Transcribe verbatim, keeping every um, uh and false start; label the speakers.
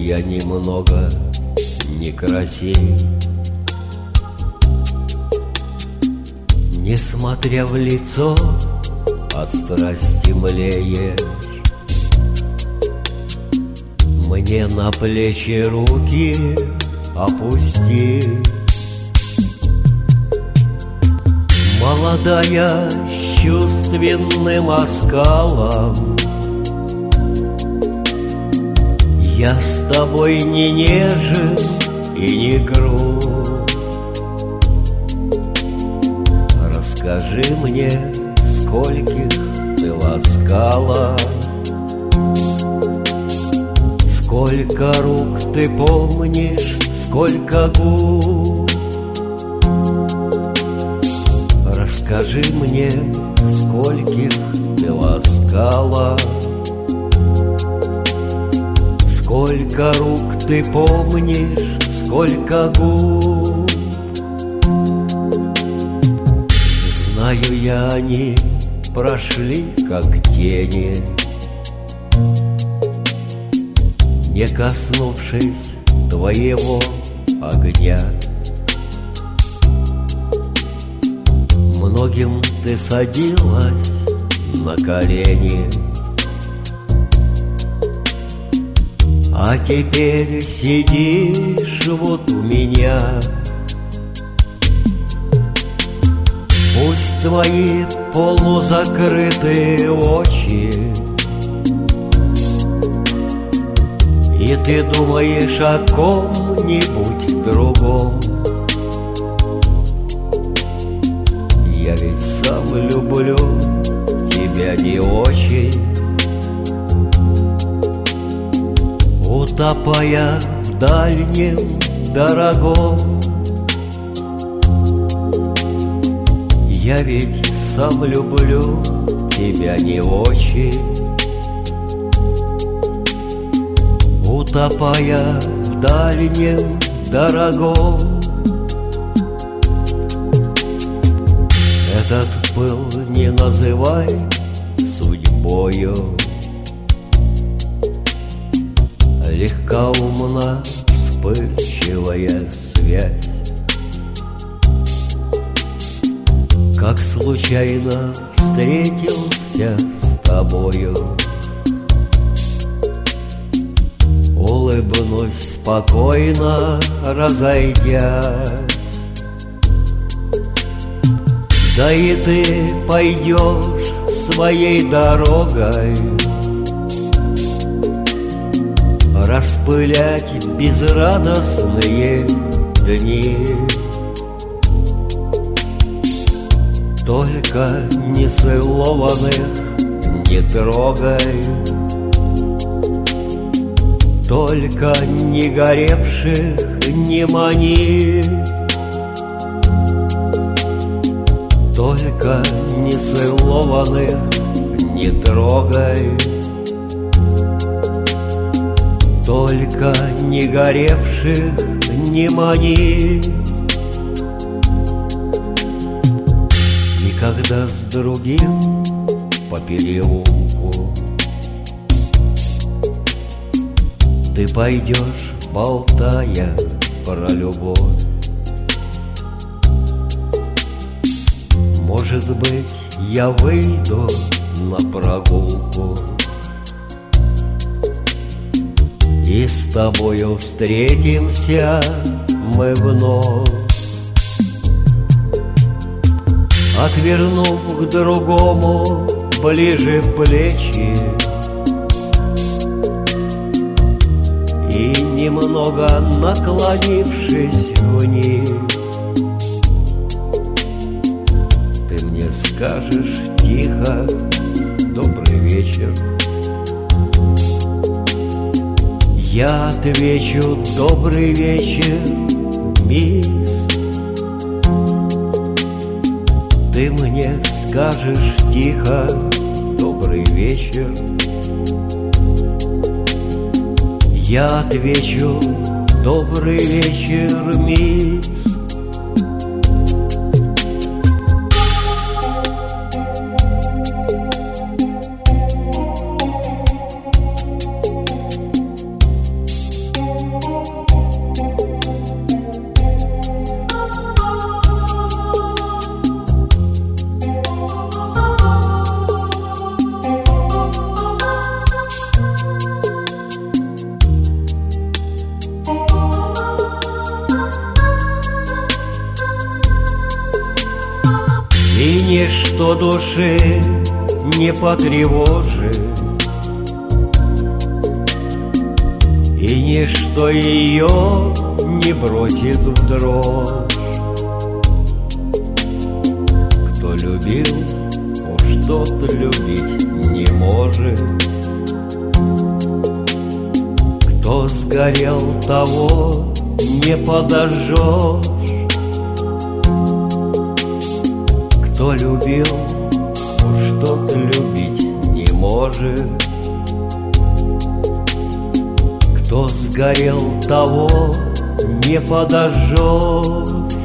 Speaker 1: я немного некрасив. Несмотря в лицо, от страсти млеешь. Мне на плечи руки опусти. Молодая с чувственным оскалом, я с тобой не нежен и не груб. Расскажи мне, скольких ты ласкала, сколько рук ты помнишь, сколько губ. Расскажи мне, скольких ты ласкала, сколько рук ты помнишь, сколько губ. Знаю я, они прошли, как тени, не коснувшись твоего огня. Многим ты садилась на колени, а теперь сидишь вот у меня. Пусть твои полузакрытые очи, и ты думаешь о ком-нибудь другом. Я ведь сам люблю тебя не очень, утопая в дальнем дорогом. Я ведь сам люблю тебя не очень, утопая в дальнем дорогом. Этот пыл не называй судьбою, легкоумна вспыльчивая связь. Как случайно встретился с тобою, улыбнусь спокойно, разойдясь. Да и ты пойдешь своей дорогой, распылять безрадостные дни. Только нецелованных не трогай, только не горевших не мани. Только нецелованных не трогай, только не горевших не мани. И когда с другим по переулку ты пойдешь, болтая про любовь, может быть, я выйду на прогулку и с тобою встретимся мы вновь. Отвернув к другому ближе плечи и немного наклонившись вниз, ты мне скажешь тихо: добрый вечер. Я отвечу: добрый вечер, мисс. Ты мне скажешь тихо: добрый вечер. Я отвечу: добрый вечер, мисс. ничто души не потревожит, и ничто ее не бросит в дрожь. Кто любил, уж тот любить не может. Кто сгорел, того не подожжешь. Кто любил, уж тот любить не может. Кто сгорел, того не подожжешь.